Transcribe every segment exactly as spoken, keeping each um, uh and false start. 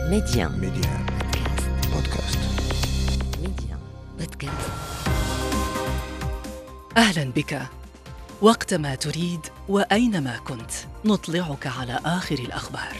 ميديان ميديان بودكاست. ميديان بودكاست. أهلا بك. وقتما تريد وأينما كنت نطلعك على آخر الأخبار.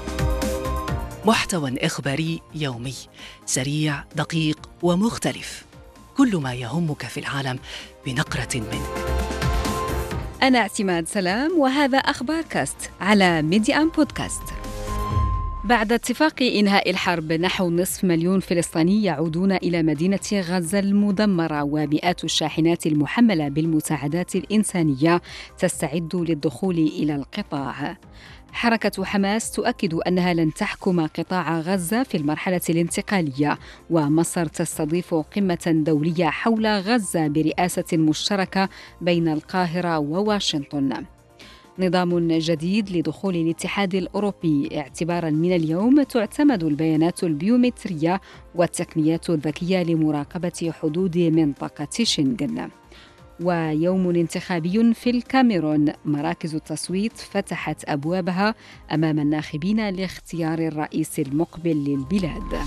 محتوى إخباري يومي سريع دقيق ومختلف، كل ما يهمك في العالم بنقرة منه. أنا اعتماد سلام وهذا أخبار كاست على ميديان بودكاست. بعد اتفاق إنهاء الحرب، نحو نصف مليون فلسطيني يعودون إلى مدينة غزة المدمرة، ومئات الشاحنات المحملة بالمساعدات الإنسانية تستعد للدخول إلى القطاع. حركة حماس تؤكد أنها لن تحكم قطاع غزة في المرحلة الانتقالية، ومصر تستضيف قمة دولية حول غزة برئاسة مشتركة بين القاهرة وواشنطن. نظام جديد لدخول الاتحاد الأوروبي. اعتباراً من اليوم تعتمد البيانات البيومترية والتقنيات الذكية لمراقبة حدود منطقة شنغن. ويوم انتخابي في الكاميرون. مراكز التصويت فتحت أبوابها أمام الناخبين لاختيار الرئيس المقبل للبلاد.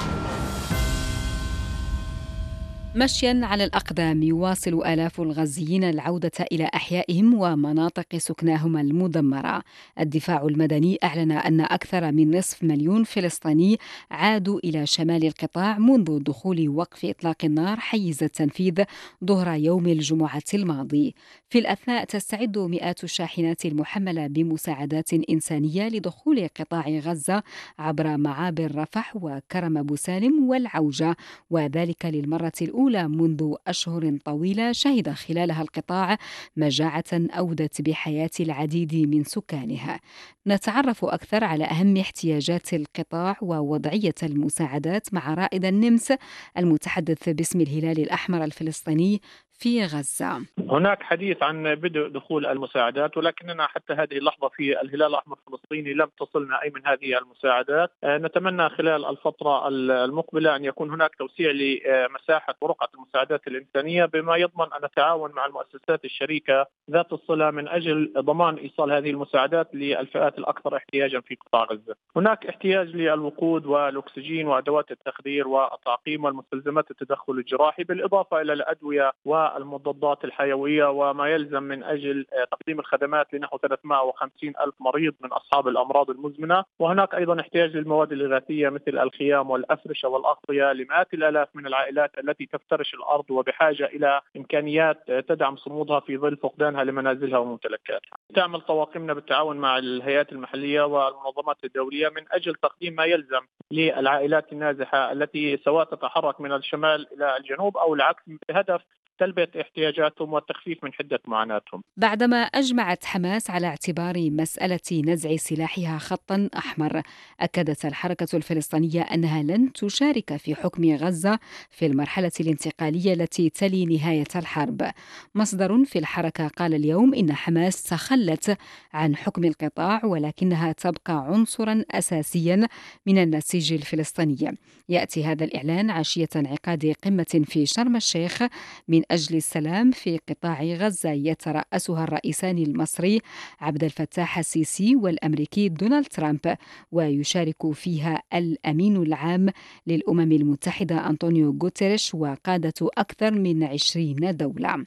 مشياً على الأقدام، يواصل آلاف الغزيين العودة إلى أحيائهم ومناطق سكناهم المدمرة. الدفاع المدني أعلن أن أكثر من نصف مليون فلسطيني عادوا إلى شمال القطاع منذ دخول وقف إطلاق النار حيز التنفيذ ظهر يوم الجمعة الماضي. في الأثناء تستعد مئات الشاحنات المحملة بمساعدات إنسانية لدخول قطاع غزة عبر معابر رفح وكرم أبو سالم والعوجة، وذلك للمرة الأولى الأولى منذ أشهر طويلة شهد خلالها القطاع مجاعة أودت بحياة العديد من سكانها. نتعرف أكثر على أهم احتياجات القطاع ووضعية المساعدات مع رائد النمس المتحدث باسم الهلال الأحمر الفلسطيني في غزة. هناك حديث عن بدء دخول المساعدات، ولكننا حتى هذه اللحظة في الهلال الأحمر الفلسطيني لم تصلنا أي من هذه المساعدات. نتمنى خلال الفترة المقبلة أن يكون هناك توسيع لمساحة ورقعة المساعدات الإنسانية، بما يضمن أن نتعاون مع المؤسسات الشريكة ذات الصلة من أجل ضمان إيصال هذه المساعدات للفئات الأكثر احتياجا في قطاع غزة. هناك احتياج للوقود والأكسجين وأدوات التخدير والتعقيم والمستلزمات التدخل الجراحي، بالإضافة إلى الأدوية والمضادات الحيوية وما يلزم من أجل تقديم الخدمات لنحو ثلاثمائة وخمسين ألف مريض من أصحاب الأمراض المزمنة. وهناك أيضا احتياج للمواد الإغاثية مثل الخيام والأفرشة والأغطية لمئات الآلاف من العائلات التي تفترش الأرض وبحاجة إلى إمكانيات تدعم صمودها في ظل فقدانها لمنازلها وممتلكاتها. تعمل طواقمنا بالتعاون مع الهيئات المحلية والمنظمات الدولية من أجل تقديم ما يلزم للعائلات النازحة التي سواء تتحرك من الشمال إلى الجنوب أو العكس، بهدف تلبية احتياجاتهم والتخفيف من حدة معاناتهم. بعدما أجمعت حماس على اعتبار مسألة نزع سلاحها خطاً أحمر، أكدت الحركة الفلسطينية أنها لن تشارك في حكم غزة في المرحلة الانتقالية التي تلي نهاية الحرب. مصدر في الحركة قال اليوم إن حماس تخلت عن حكم القطاع، ولكنها تبقى عنصراً أساسياً من النسيج الفلسطيني. يأتي هذا الإعلان عشية انعقاد قمة في شرم الشيخ من أجل السلام في قطاع غزة يترأسها الرئيسان المصري عبد الفتاح السيسي والأمريكي دونالد ترامب، ويشارك فيها الأمين العام للأمم المتحدة أنطونيو غوتيريش وقادة أكثر من عشرين دولة.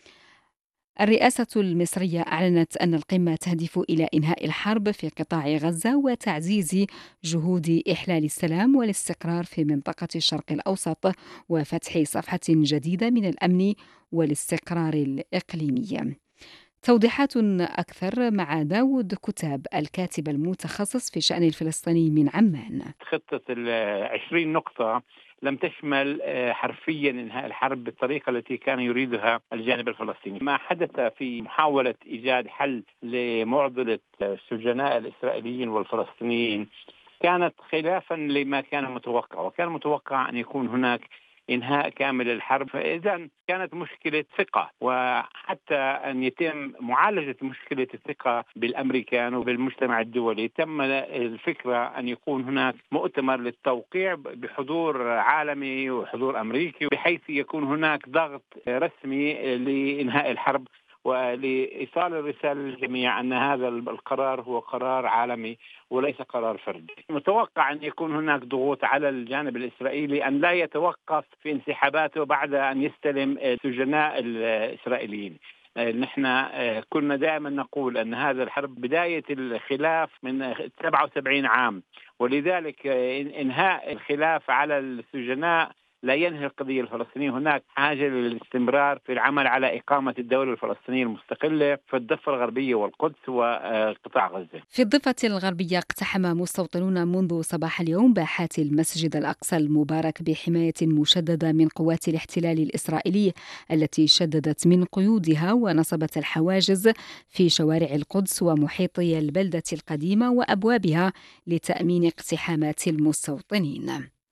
الرئاسة المصرية أعلنت أن القمة تهدف إلى إنهاء الحرب في قطاع غزة وتعزيز جهود إحلال السلام والاستقرار في منطقة الشرق الأوسط وفتح صفحة جديدة من الأمن والاستقرار الإقليمي. توضيحات أكثر مع داود كتاب، الكاتب المتخصص في شأن الفلسطيني من عمان. خطة العشرين نقطة لم تشمل حرفيا إنهاء الحرب بالطريقة التي كان يريدها الجانب الفلسطيني. ما حدث في محاولة إيجاد حل لمعضلة السجناء الإسرائيليين والفلسطينيين كانت خلافا لما كان متوقع، وكان متوقع أن يكون هناك إنهاء كامل الحرب. فإذا كانت مشكلة ثقة، وحتى أن يتم معالجة مشكلة الثقة بالأمريكان وبالمجتمع الدولي تم الفكرة أن يكون هناك مؤتمر للتوقيع بحضور عالمي وحضور أمريكي، بحيث يكون هناك ضغط رسمي لإنهاء الحرب ولإيصال الرسالة للجميع أن هذا القرار هو قرار عالمي وليس قرار فردي. متوقع أن يكون هناك ضغوط على الجانب الإسرائيلي أن لا يتوقف في انسحاباته بعد أن يستلم السجناء الإسرائيليين. نحن كنا دائما نقول أن هذا الحرب بداية الخلاف من سبعة وسبعين عام، ولذلك إنهاء الخلاف على السجناء لا ينهي القضية الفلسطينية. هناك حاجة للاستمرار في العمل على إقامة الدولة الفلسطينية المستقلة في الضفة الغربية والقدس وقطاع غزة. في الضفة الغربية اقتحم مستوطنون منذ صباح اليوم باحات المسجد الأقصى المبارك بحماية مشددة من قوات الاحتلال الإسرائيلي التي شددت من قيودها ونصبت الحواجز في شوارع القدس ومحيطي البلدة القديمة وأبوابها لتأمين اقتحامات المستوطنين.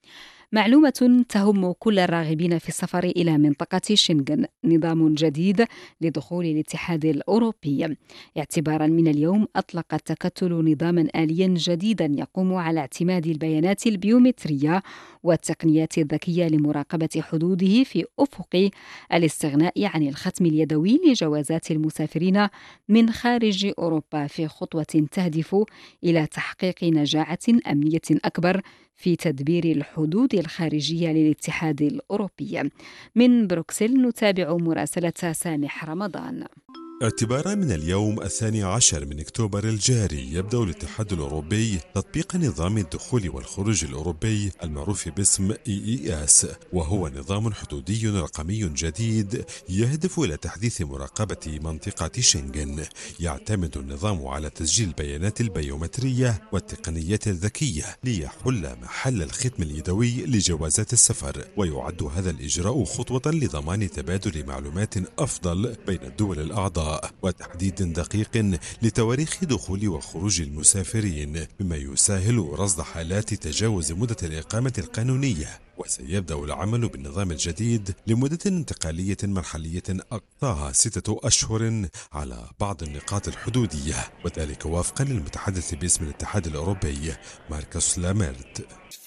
معلومة تهم كل الراغبين في السفر إلى منطقة شنغن: نظام جديد لدخول الاتحاد الأوروبي. اعتبارا من اليوم أطلق التكتل نظاما آليا جديدا يقوم على اعتماد البيانات البيومترية والتقنيات الذكية لمراقبة حدوده في أفق الاستغناء عن الختم اليدوي لجوازات المسافرين من خارج أوروبا، في خطوة تهدف إلى تحقيق نجاعة أمنية أكبر في تدبير الحدود الخارجية للاتحاد الأوروبي. من بروكسل نتابع مراسلة سامح رمضان. اعتبارا من اليوم الثاني عشر من أكتوبر الجاري يبدأ الاتحاد الأوروبي تطبيق نظام الدخول والخروج الأوروبي المعروف باسم إي إي إس، وهو نظام حدودي رقمي جديد يهدف إلى تحديث مراقبة منطقة شنغن. يعتمد النظام على تسجيل البيانات البيومترية والتقنيات الذكية ليحل محل الختم اليدوي لجوازات السفر، ويعد هذا الإجراء خطوة لضمان تبادل معلومات أفضل بين الدول الأعضاء وتحديد دقيق لتواريخ دخول وخروج المسافرين، مما يسهل رصد حالات تجاوز مدة الإقامة القانونية. وسيبدأ العمل بالنظام الجديد لمدة انتقالية مرحلية أقصاها ستة أشهر على بعض النقاط الحدودية، وذلك وفقا للمتحدث باسم الاتحاد الأوروبي ماركوس لاميرت.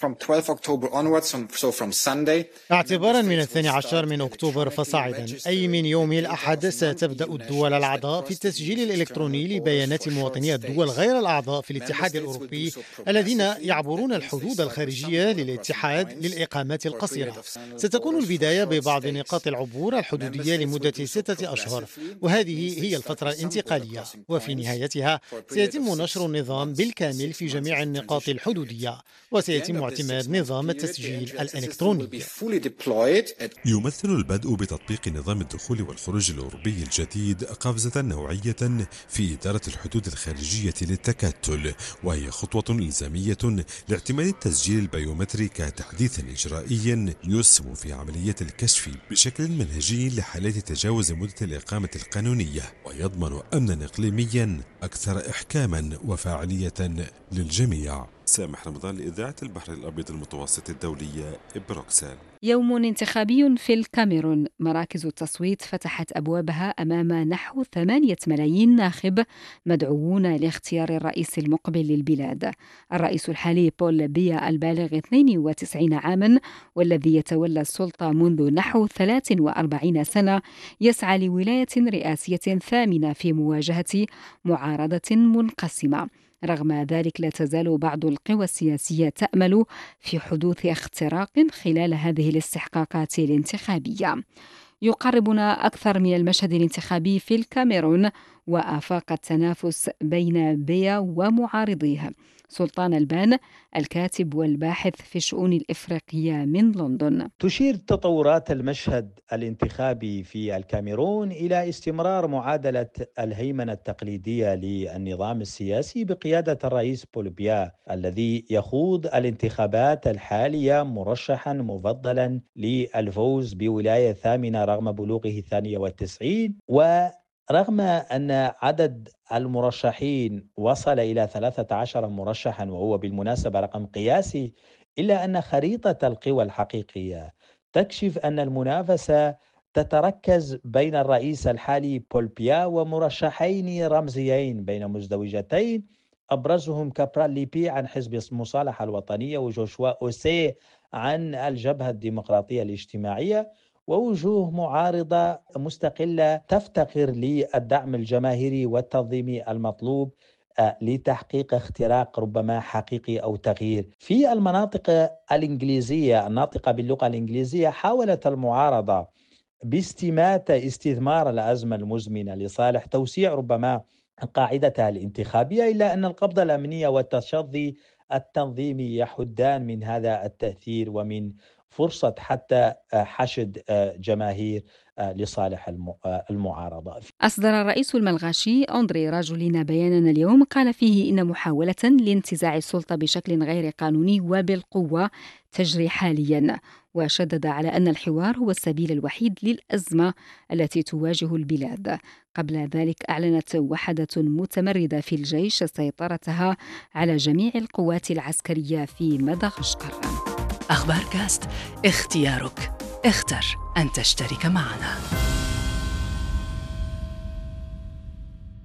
اعتبارا من الثاني عشر من أكتوبر فصاعدا، أي من يوم الأحد، ستبدأ الدول الأعضاء في التسجيل الإلكتروني لبيانات مواطني الدول غير الأعضاء في الاتحاد الأوروبي الذين يعبرون الحدود الخارجية للاتحاد للإقامات القصيرة. ستكون البداية ببعض نقاط العبور الحدودية لمدة ستة أشهر، وهذه هي الفترة الانتقالية، وفي نهايتها سيتم نشر النظام بالكامل في جميع النقاط الحدودية، وسيتم اعتماد نظام التسجيل الإلكتروني. يمثل البدء بتطبيق نظام الدخول والخروج الأوروبي الجديد قفزة نوعية في إدارة الحدود الخارجية للتكتل، وهي خطوة إلزامية لاعتماد التسجيل البيومتري كتحديث إجرائي يسهم في عملية الكشف بشكل منهجي لحالات تجاوز مدة الإقامة القانونية، ويضمن أمنا إقليميا أكثر إحكاما وفاعلية للجميع. سامح رمضان لإذاعة البحر الأبيض المتوسط الدولية، بروكسل. يوم انتخابي في الكاميرون. مراكز التصويت فتحت أبوابها أمام نحو ثمانية ملايين ناخب مدعوون لاختيار الرئيس المقبل للبلاد. الرئيس الحالي بول بيا البالغ اثنين وتسعين عاما والذي يتولى السلطة منذ نحو ثلاث وأربعين سنة يسعى لولاية رئاسية ثامنة في مواجهة معارضة منقسمة. رغم ذلك لا تزال بعض القوى السياسية تأمل في حدوث اختراق خلال هذه الاستحقاقات الانتخابية. يقربنا أكثر من المشهد الانتخابي في الكاميرون وآفاق التنافس بين بيا ومعارضيه. سلطان البان الكاتب والباحث في الشؤون الإفريقية من لندن. تشير تطورات المشهد الانتخابي في الكاميرون إلى استمرار معادلة الهيمنة التقليدية للنظام السياسي بقيادة الرئيس بول بيا، الذي يخوض الانتخابات الحالية مرشحا مفضلا للفوز بولاية ثامنة رغم بلوغه الثانية والتسعين. و رغم أن عدد المرشحين وصل إلى ثلاثة عشر مرشحا، وهو بالمناسبة رقم قياسي، إلا أن خريطة القوى الحقيقية تكشف أن المنافسة تتركز بين الرئيس الحالي بول بيا ومرشحين رمزيين بين مزدوجتين، أبرزهم كابرال ليبي عن حزب المصالحة الوطنية وجوشوا أوسي عن الجبهة الديمقراطية الاجتماعية. ووجوه معارضة مستقلة تفتقر للدعم الجماهيري والتنظيمي المطلوب لتحقيق اختراق ربما حقيقي أو تغيير. في المناطق الإنجليزية الناطقة باللغة الإنجليزية حاولت المعارضة باستماتة استثمار الأزمة المزمنة لصالح توسيع ربما قاعدتها الانتخابية، إلا أن القبضة الأمنية والتشظي التنظيمي يحدان من هذا التأثير ومن فرصة حتى حشد جماهير لصالح المعارضة. أصدر الرئيس الملغاشي أندري راجولينا بيانا اليوم قال فيه إن محاولة لانتزاع السلطة بشكل غير قانوني وبالقوة تجري حاليا، وشدد على أن الحوار هو السبيل الوحيد للأزمة التي تواجه البلاد. قبل ذلك أعلنت وحدة متمردة في الجيش سيطرتها على جميع القوات العسكرية في مدغشقر. أخبار كاست، اختيارك، اختر أن تشترك معنا.